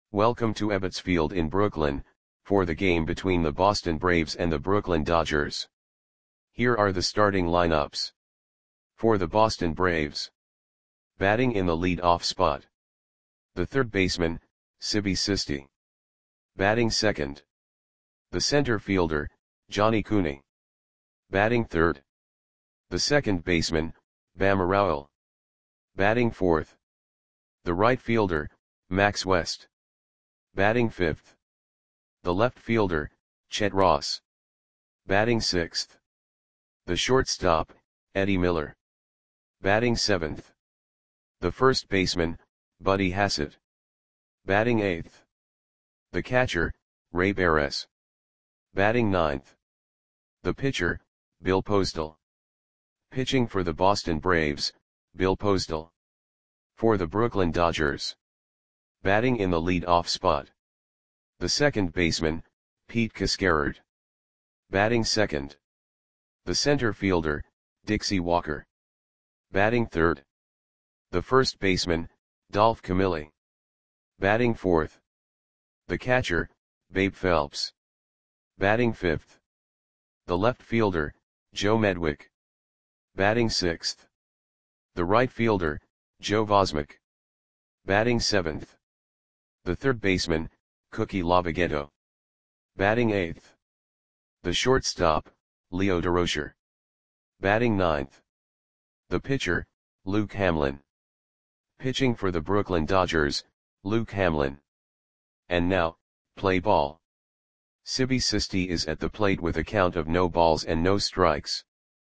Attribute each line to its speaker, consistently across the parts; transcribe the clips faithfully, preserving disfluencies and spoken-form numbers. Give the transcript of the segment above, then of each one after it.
Speaker 1: Welcome to Ebbets Field in Brooklyn, for the game between the Boston Braves and the Brooklyn Dodgers. Here are the starting lineups. For the Boston Braves. Batting in the lead-off spot. The third baseman, Sibi Sisti. Batting second. The center fielder, Johnny Cooney. Batting third. The second baseman, Bam Rowell. Batting fourth. The right fielder, Max West. Batting fifth. The left fielder, Chet Ross. Batting sixth. The shortstop, Eddie Miller. Batting seventh. The first baseman, Buddy Hassett. Batting eighth. The catcher, Ray Perez. Batting ninth. The pitcher, Bill Postal. Pitching for the Boston Braves, Bill Postal. For the Brooklyn Dodgers. Batting in the lead-off spot. The second baseman, Pete Cascarard. Batting second. The center fielder, Dixie Walker. Batting third. The first baseman, Dolph Camilli. Batting fourth. The catcher, Babe Phelps. Batting fifth. The left fielder, Joe Medwick. Batting sixth. The right fielder, Joe Vosmick. Batting seventh. The third baseman, Cookie Lavagetto. Batting eighth. The shortstop, Leo DeRocher. Batting ninth. The pitcher, Luke Hamlin. Pitching for the Brooklyn Dodgers, Luke Hamlin. And now, play ball. Sibi Sisti is at the plate with a count of no balls and no strikes.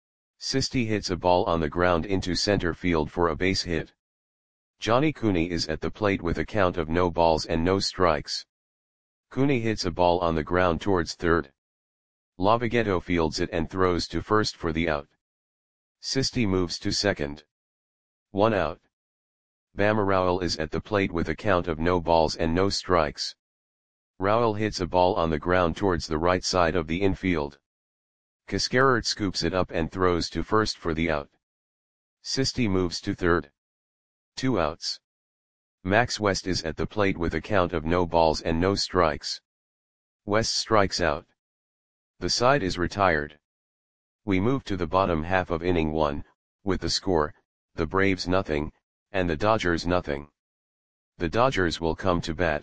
Speaker 1: Sisti hits a ball on the ground into center field for a base hit. Johnny Cooney is at the plate with a count of no balls and no strikes. Cooney hits a ball on the ground towards third. Lavagetto fields it and throws to first for the out. Sisti moves to second. One out. Bam Rowell is at the plate with a count of no balls and no strikes. Rowell hits a ball on the ground towards the right side of the infield. Cascarard scoops it up and throws to first for the out. Sisti moves to third. Two outs. Max West is at the plate with a count of no balls and no strikes. West strikes out. The side is retired. We move to the bottom half of inning one, with the score, the Braves nothing, and the Dodgers nothing. The Dodgers will come to bat.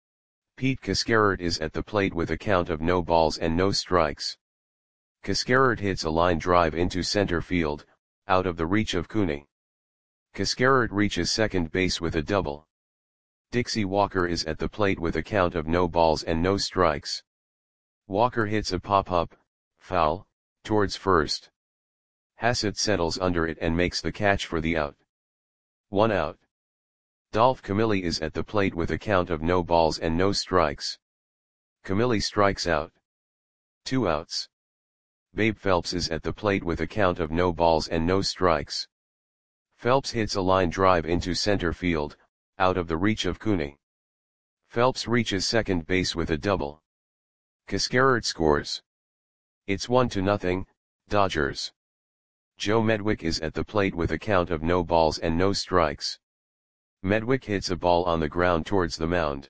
Speaker 1: Pete Cascarard is at the plate with a count of no balls and no strikes. Cascarard hits a line drive into center field, out of the reach of Cooney. Cascarard reaches second base with a double. Dixie Walker is at the plate with a count of no balls and no strikes. Walker hits a pop-up, foul, towards first. Hassett settles under it and makes the catch for the out. One out. Dolph Camilli is at the plate with a count of no balls and no strikes. Camilli strikes out. Two outs. Babe Phelps is at the plate with a count of no balls and no strikes. Phelps hits a line drive into center field, out of the reach of Cooney. Phelps reaches second base with a double. Cascarard scores. It's one to nothing, Dodgers. Joe Medwick is at the plate with a count of no balls and no strikes. Medwick hits a ball on the ground towards the mound.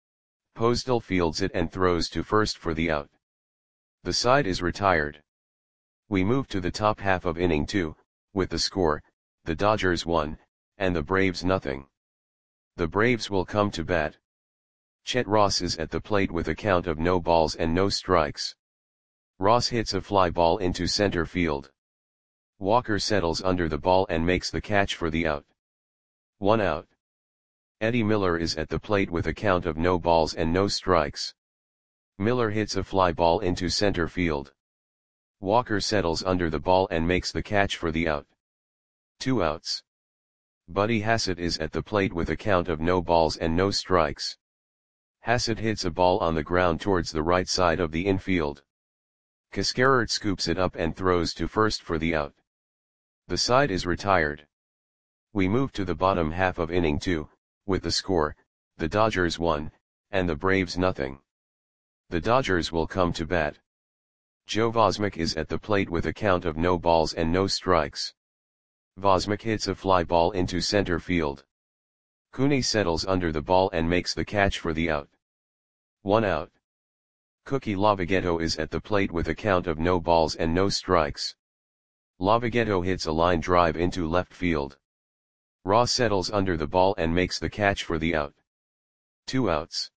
Speaker 1: Postal fields it and throws to first for the out. The side is retired. We move to the top half of inning two, with the score, the Dodgers one, and the Braves nothing. The Braves will come to bat. Chet Ross is at the plate with a count of no balls and no strikes. Ross hits a fly ball into center field. Walker settles under the ball and makes the catch for the out. One out. Eddie Miller is at the plate with a count of no balls and no strikes. Miller hits a fly ball into center field. Walker settles under the ball and makes the catch for the out. Two outs. Buddy Hassett is at the plate with a count of no balls and no strikes. Hassett hits a ball on the ground towards the right side of the infield. Cascarard scoops it up and throws to first for the out. The side is retired. We move to the bottom half of inning two, with the score, the Dodgers one, and the Braves nothing. The Dodgers will come to bat. Joe Vosmick is at the plate with a count of no balls and no strikes. Vosmick hits a fly ball into center field. Cooney settles under the ball and makes the catch for the out. One out. Cookie Lavogetto is at the plate with a count of no balls and no strikes. Lavogetto hits a line drive into left field. Ross settles under the ball and makes the catch for the out. Two outs.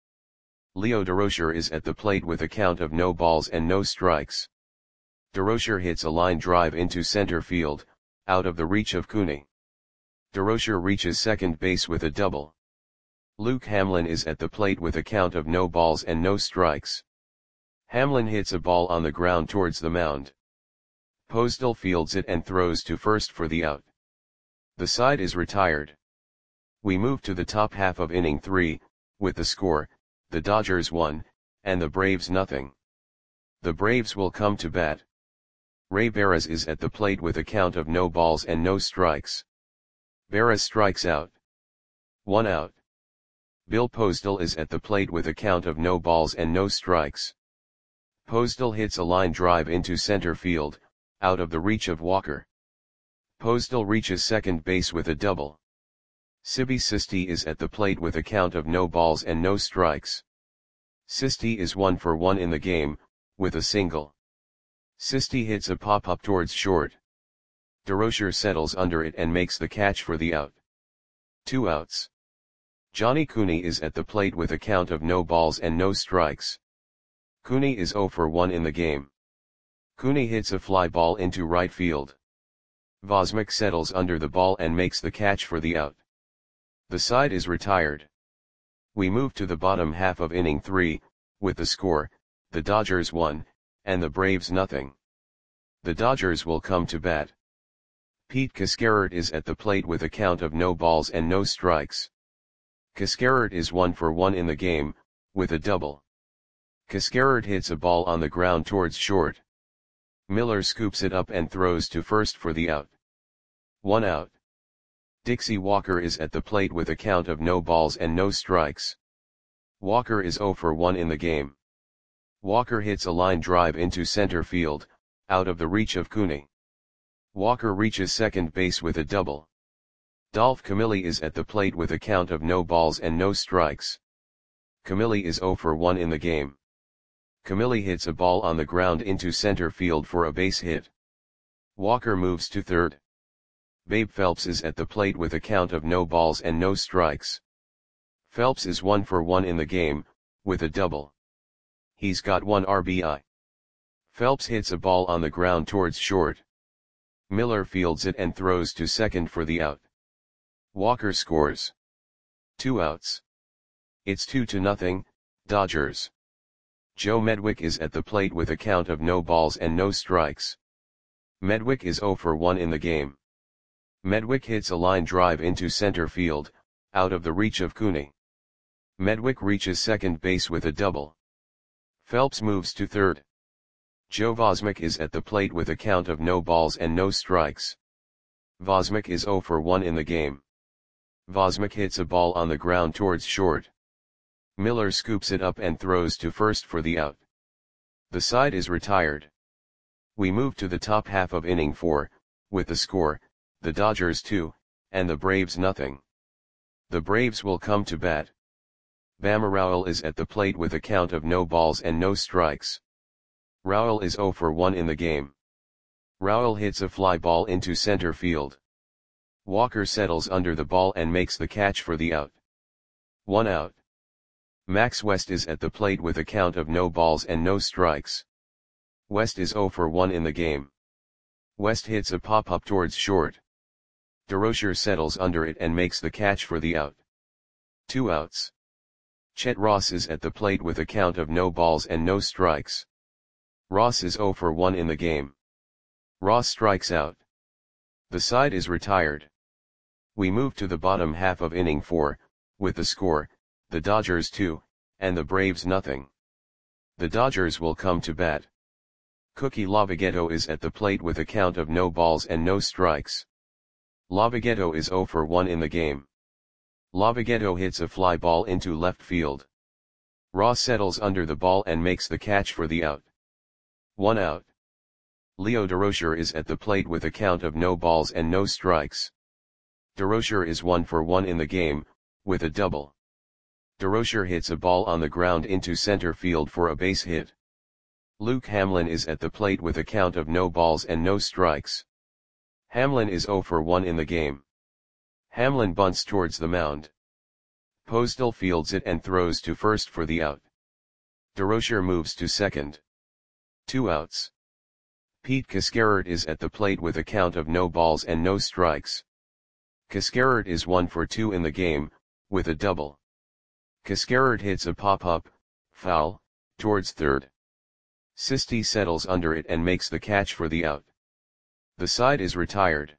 Speaker 1: Leo Durocher is at the plate with a count of no balls and no strikes. Durocher hits a line drive into center field, out of the reach of Cooney. Durocher reaches second base with a double. Luke Hamlin is at the plate with a count of no balls and no strikes. Hamlin hits a ball on the ground towards the mound. Postal fields it and throws to first for the out. The side is retired. We move to the top half of inning three, with the score, the Dodgers one, and the Braves nothing. The Braves will come to bat. Ray Barras is at the plate with a count of no balls and no strikes. Barras strikes out. One out. Bill Postal is at the plate with a count of no balls and no strikes. Postal hits a line drive into center field, out of the reach of Walker. Postal reaches second base with a double. Sibby Sisti is at the plate with a count of no balls and no strikes. Sisti is one for one in the game, with a single. Sisti hits a pop-up towards short. Durocher settles under it and makes the catch for the out. Two outs. Johnny Cooney is at the plate with a count of no balls and no strikes. Cooney is zero for one in the game. Cooney hits a fly ball into right field. Vosmik settles under the ball and makes the catch for the out. The side is retired. We move to the bottom half of inning three, with the score, the Dodgers one, and the Braves nothing. The Dodgers will come to bat. Pete Cascarert is at the plate with a count of no balls and no strikes. Cascarert is one for one in the game, with a double. Cascarert hits a ball on the ground towards short. Miller scoops it up and throws to first for the out. One out. Dixie Walker is at the plate with a count of no balls and no strikes. Walker is zero for one in the game. Walker hits a line drive into center field, out of the reach of Cooney. Walker reaches second base with a double. Dolph Camilli is at the plate with a count of no balls and no strikes. Camilli is zero for one in the game. Camilli hits a ball on the ground into center field for a base hit. Walker moves to third. Babe Phelps is at the plate with a count of no balls and no strikes. Phelps is one for one in the game, with a double. He's got one R B I. Phelps hits a ball on the ground towards short. Miller fields it and throws to second for the out. Walker scores. Two outs. It's two to nothing, Dodgers. Joe Medwick is at the plate with a count of no balls and no strikes. Medwick is zero for one in the game. Medwick hits a line drive into center field, out of the reach of Cooney. Medwick reaches second base with a double. Phelps moves to third. Joe Vosmik is at the plate with a count of no balls and no strikes. Vosmik is zero for one in the game. Vosmik hits a ball on the ground towards short. Miller scoops it up and throws to first for the out. The side is retired. We move to the top half of inning four, with the score, the Dodgers two, and the Braves nothing. The Braves will come to bat. Bama Rowell is at the plate with a count of no balls and no strikes. Rowell is zero for one in the game. Rowell hits a fly ball into center field. Walker settles under the ball and makes the catch for the out. One out. Max West is at the plate with a count of no balls and no strikes. West is zero for one in the game. West hits a pop-up towards short. Durocher settles under it and makes the catch for the out. Two outs. Chet Ross is at the plate with a count of no balls and no strikes. Ross is zero for one in the game. Ross strikes out. The side is retired. We move to the bottom half of inning four, with the score, the Dodgers two, and the Braves nothing. The Dodgers will come to bat. Cookie Lavogetto is at the plate with a count of no balls and no strikes. Lavogetto is zero for one in the game. Lavogetto hits a fly ball into left field. Ross settles under the ball and makes the catch for the out. One out. Leo Durocher is at the plate with a count of no balls and no strikes. Durocher is one for one in the game, with a double. DeRocher hits a ball on the ground into center field for a base hit. Luke Hamlin is at the plate with a count of no balls and no strikes. Hamlin is oh for one in the game. Hamlin bunts towards the mound. Postal fields it and throws to first for the out. DeRocher moves to second. Two outs. Pete Cascarert is at the plate with a count of no balls and no strikes. Cascarert is one for two in the game, with a double. Cascarert hits a pop-up, foul, towards third. Sisti settles under it and makes the catch for the out. The side is retired.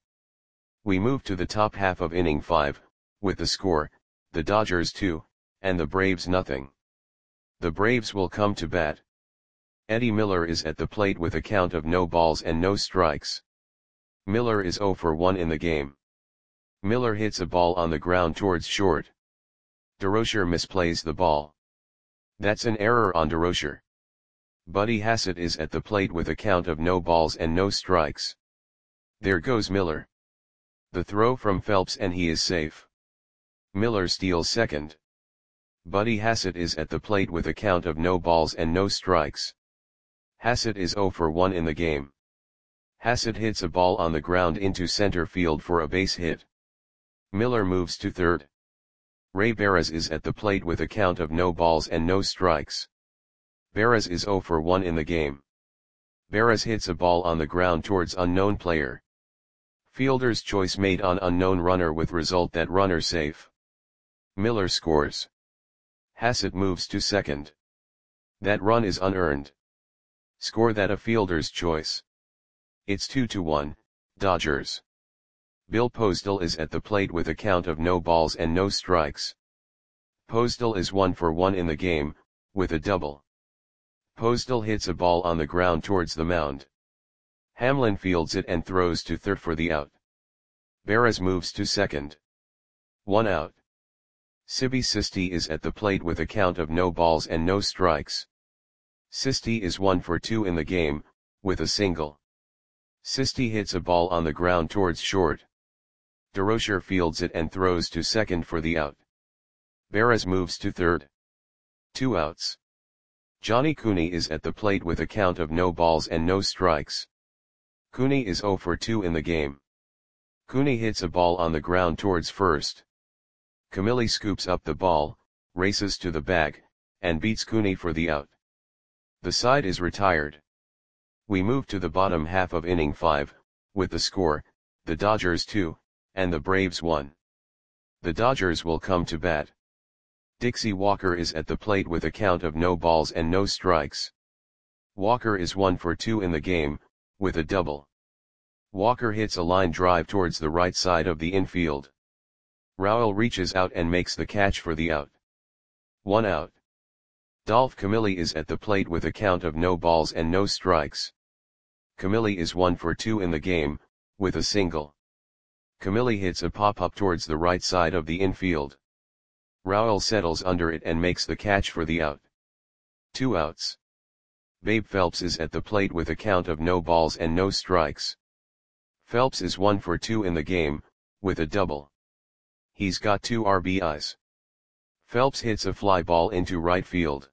Speaker 1: We move to the top half of inning five, with the score, the Dodgers two, and the Braves nothing. The Braves will come to bat. Eddie Miller is at the plate with a count of no balls and no strikes. Miller is oh for one in the game. Miller hits a ball on the ground towards short. DeRocher misplays the ball. That's an error on DeRocher. Buddy Hassett is at the plate with a count of no balls and no strikes. There goes Miller. The throw from Phelps and he is safe. Miller steals second. Buddy Hassett is at the plate with a count of no balls and no strikes. Hassett is oh for one in the game. Hassett hits a ball on the ground into center field for a base hit. Miller moves to third. Ray Barras is at the plate with a count of no balls and no strikes. Barras is oh for one in the game. Barras hits a ball on the ground towards unknown player. Fielder's choice made on unknown runner with result that runner safe. Miller scores. Hassett moves to second. That run is unearned. Score that a fielder's choice. It's two to one, Dodgers. Bill Postal is at the plate with a count of no balls and no strikes. Postal is one for one in the game, with a double. Postal hits a ball on the ground towards the mound. Hamlin fields it and throws to third for the out. Barras moves to second. One out. Sibi Sisti is at the plate with a count of no balls and no strikes. Sisti is one for two in the game, with a single. Sisti hits a ball on the ground towards short. DeRocher fields it and throws to second for the out. Barras moves to third. Two outs. Johnny Cooney is at the plate with a count of no balls and no strikes. Cooney is oh for two in the game. Cooney hits a ball on the ground towards first. Camilli scoops up the ball, races to the bag, and beats Cooney for the out. The side is retired. We move to the bottom half of inning five, with the score, the Dodgers two, and the Braves one. The Dodgers will come to bat. Dixie Walker is at the plate with a count of no balls and no strikes. Walker is one for two in the game, with a double. Walker hits a line drive towards the right side of the infield. Rowell reaches out and makes the catch for the out. One out. Dolph Camilli is at the plate with a count of no balls and no strikes. Camilli is one for two in the game, with a single. Camilli hits a pop-up towards the right side of the infield. Rowell settles under it and makes the catch for the out. Two outs. Babe Phelps is at the plate with a count of no balls and no strikes. Phelps is one for two in the game, with a double. He's got two R B Is. Phelps hits a fly ball into right field.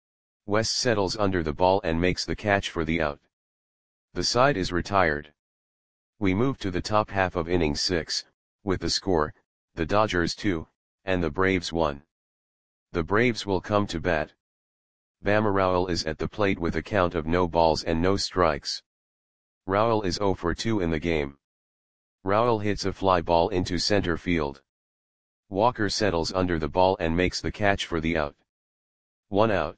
Speaker 1: West settles under the ball and makes the catch for the out. The side is retired. We move to the top half of inning six, with the score, the Dodgers two, and the Braves one. The Braves will come to bat. Bama Rowell is at the plate with a count of no balls and no strikes. Rowell is oh for two in the game. Rowell hits a fly ball into center field. Walker settles under the ball and makes the catch for the out. One out.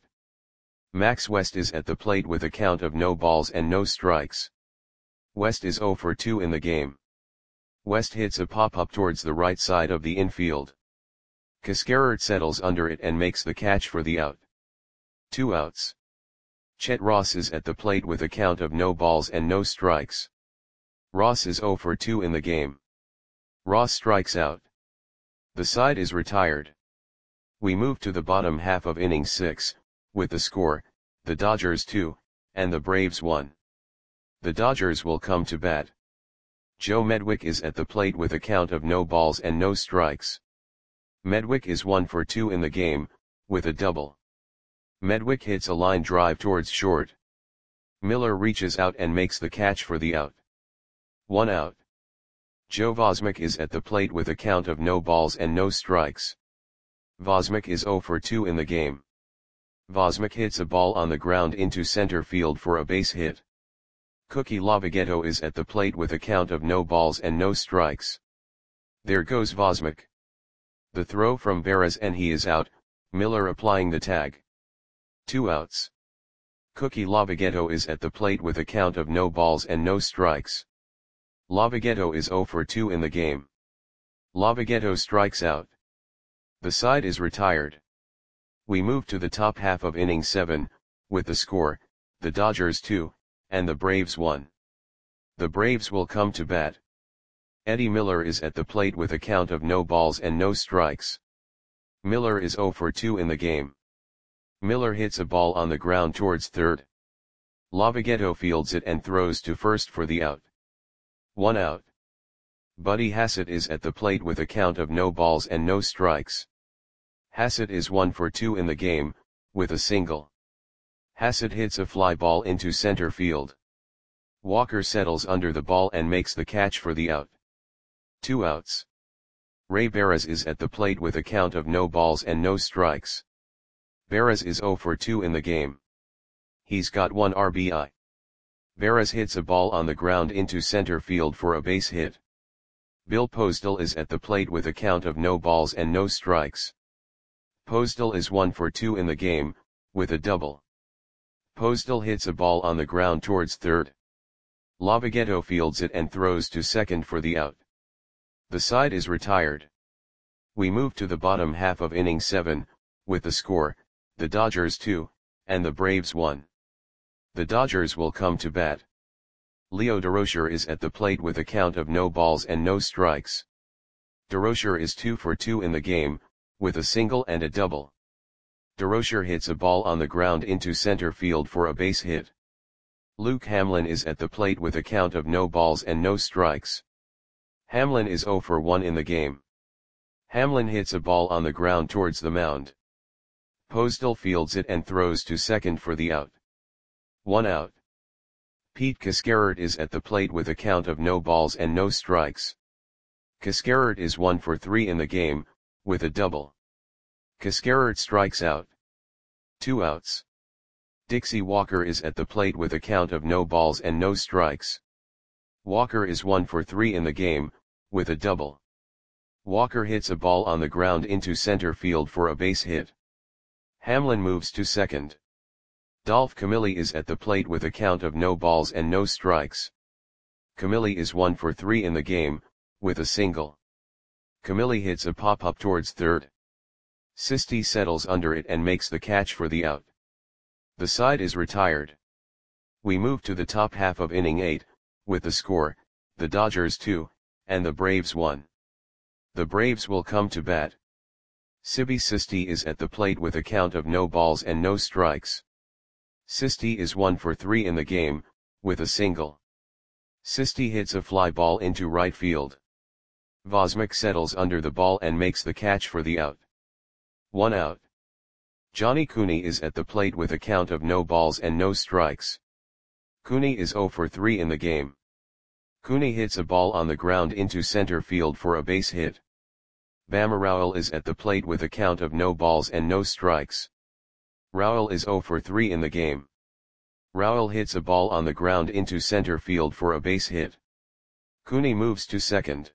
Speaker 1: Max West is at the plate with a count of no balls and no strikes. West is oh for two in the game. West hits a pop-up towards the right side of the infield. Cascarert settles under it and makes the catch for the out. Two outs. Chet Ross is at the plate with a count of no balls and no strikes. Ross is oh for two in the game. Ross strikes out. The side is retired. We move to the bottom half of inning six, with the score, the Dodgers two, and the Braves one. The Dodgers will come to bat. Joe Medwick is at the plate with a count of no balls and no strikes. Medwick is one for two in the game, with a double. Medwick hits a line drive towards short. Miller reaches out and makes the catch for the out. One out. Joe Vosmik is at the plate with a count of no balls and no strikes. Vosmik is zero for two in the game. Vosmik hits a ball on the ground into center field for a base hit. Cookie Lavagetto is at the plate with a count of no balls and no strikes. There goes Vosmik. The throw from Beres and he is out, Miller applying the tag. Two outs. Cookie Lavagetto is at the plate with a count of no balls and no strikes. Lavagetto is zero for two in the game. Lavagetto strikes out. The side is retired. We move to the top half of inning seven, with the score, the Dodgers two, and the Braves one. The Braves will come to bat. Eddie Miller is at the plate with a count of no balls and no strikes. Miller is zero for two in the game. Miller hits a ball on the ground towards third. Lavagetto fields it and throws to first for the out. One out. Buddy Hassett is at the plate with a count of no balls and no strikes. Hassett is one for two in the game, with a single. Hassett hits a fly ball into center field. Walker settles under the ball and makes the catch for the out. Two outs. Ray Beres is at the plate with a count of no balls and no strikes. Beres is zero for two in the game. He's got one R B I. Beres hits a ball on the ground into center field for a base hit. Bill Postal is at the plate with a count of no balls and no strikes. Postal is one for two in the game, with a double. Postal hits a ball on the ground towards third. Lavagetto fields it and throws to second for the out. The side is retired. We move to the bottom half of inning seven, with the score, the Dodgers two, and the Braves one. The Dodgers will come to bat. Leo Durocher is at the plate with a count of no balls and no strikes. Durocher is two for two in the game, with a single and a double. Durocher hits a ball on the ground into center field for a base hit. Luke Hamlin is at the plate with a count of no balls and no strikes. Hamlin is zero for one in the game. Hamlin hits a ball on the ground towards the mound. Postal fields it and throws to second for the out. One out. Pete Cascarert is at the plate with a count of no balls and no strikes. Cascarert is one for three in the game, with a double. Cascarert strikes out. Two outs. Dixie Walker is at the plate with a count of no balls and no strikes. Walker is one for three in the game, with a double. Walker hits a ball on the ground into center field for a base hit. Hamlin moves to second. Dolph Camilli is at the plate with a count of no balls and no strikes. Camilli is one for three in the game, with a single. Camilli hits a pop-up towards third. Sisti settles under it and makes the catch for the out. The side is retired. We move to the top half of inning eight, with the score, the Dodgers two, and the Braves one. The Braves will come to bat. Sibi Sisti is at the plate with a count of no balls and no strikes. Sisti is one for three in the game, with a single. Sisti hits a fly ball into right field. Vosmik settles under the ball and makes the catch for the out. One out. Johnny Cooney is at the plate with a count of no balls and no strikes. Cooney is zero for three in the game. Cooney hits a ball on the ground into center field for a base hit. Bama Rowell is at the plate with a count of no balls and no strikes. Rowell is zero for three in the game. Rowell hits a ball on the ground into center field for a base hit. Cooney moves to second.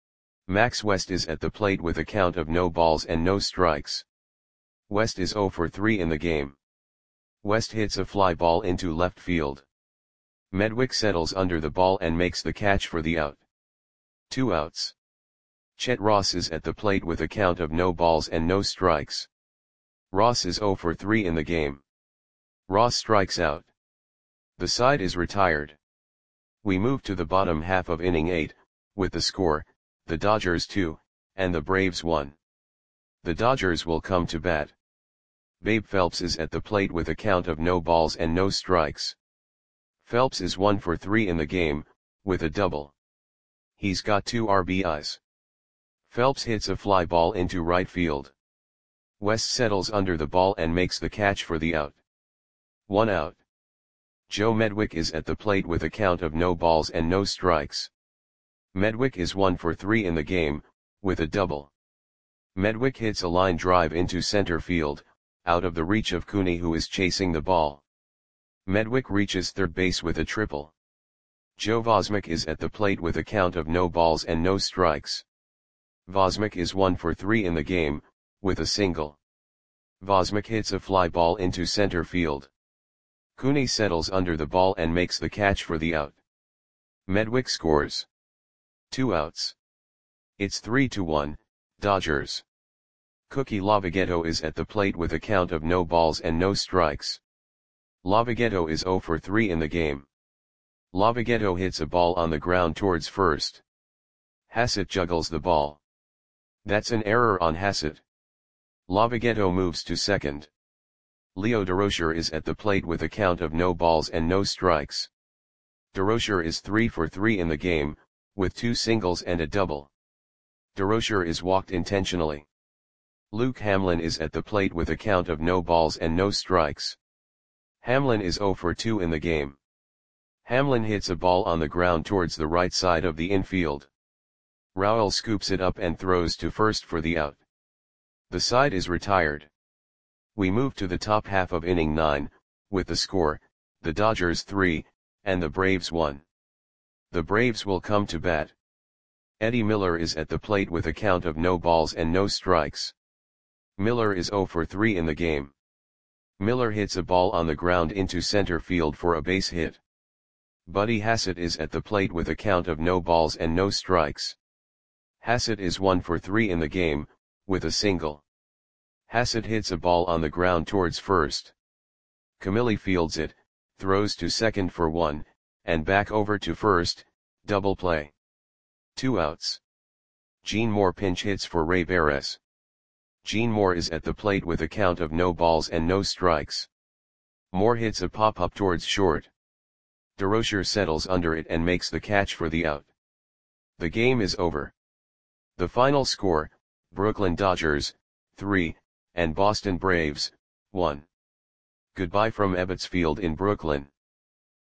Speaker 1: Max West is at the plate with a count of no balls and no strikes. West is zero for three in the game. West hits a fly ball into left field. Medwick settles under the ball and makes the catch for the out. Two outs. Chet Ross is at the plate with a count of no balls and no strikes. Ross is zero for three in the game. Ross strikes out. The side is retired. We move to the bottom half of inning eight, with the score, the Dodgers two, and the Braves one. The Dodgers will come to bat. Babe Phelps is at the plate with a count of no balls and no strikes. Phelps is one for three in the game, with a double. He's got two R B Is. Phelps hits a fly ball into right field. West settles under the ball and makes the catch for the out. One out. Joe Medwick is at the plate with a count of no balls and no strikes. Medwick is one for three in the game, with a double. Medwick hits a line drive into center field, out of the reach of Cooney, who is chasing the ball. Medwick reaches third base with a triple. Joe Vosmick is at the plate with a count of no balls and no strikes. Vosmick is one for three in the game, with a single. Vosmick hits a fly ball into center field. Cooney settles under the ball and makes the catch for the out. Medwick scores. Two outs. It's three to one, Dodgers. Cookie Lavagetto is at the plate with a count of no balls and no strikes. Lavagetto is zero for three in the game. Lavagetto hits a ball on the ground towards first. Hassett juggles the ball. That's an error on Hassett. Lavagetto moves to second. Leo Durocher is at the plate with a count of no balls and no strikes. Durocher is three for three in the game, with two singles and a double. Durocher is walked intentionally. Luke Hamlin is at the plate with a count of no balls and no strikes. Hamlin is zero for two in the game. Hamlin hits a ball on the ground towards the right side of the infield. Rowell scoops it up and throws to first for the out. The side is retired. We move to the top half of inning nine, with the score, the Dodgers three, and the Braves one. The Braves will come to bat. Eddie Miller is at the plate with a count of no balls and no strikes. Miller is zero for three in the game. Miller hits a ball on the ground into center field for a base hit. Buddy Hassett is at the plate with a count of no balls and no strikes. Hassett is one for three in the game, with a single. Hassett hits a ball on the ground towards first. Camilli fields it, throws to second for one, and back over to first, double play. Two outs. Gene Moore pinch hits for Ray Barres. Gene Moore is at the plate with a count of no balls and no strikes. Moore hits a pop-up towards short. Durocher settles under it and makes the catch for the out. The game is over. The final score, Brooklyn Dodgers, three, and Boston Braves, one. Goodbye from Ebbets Field in Brooklyn.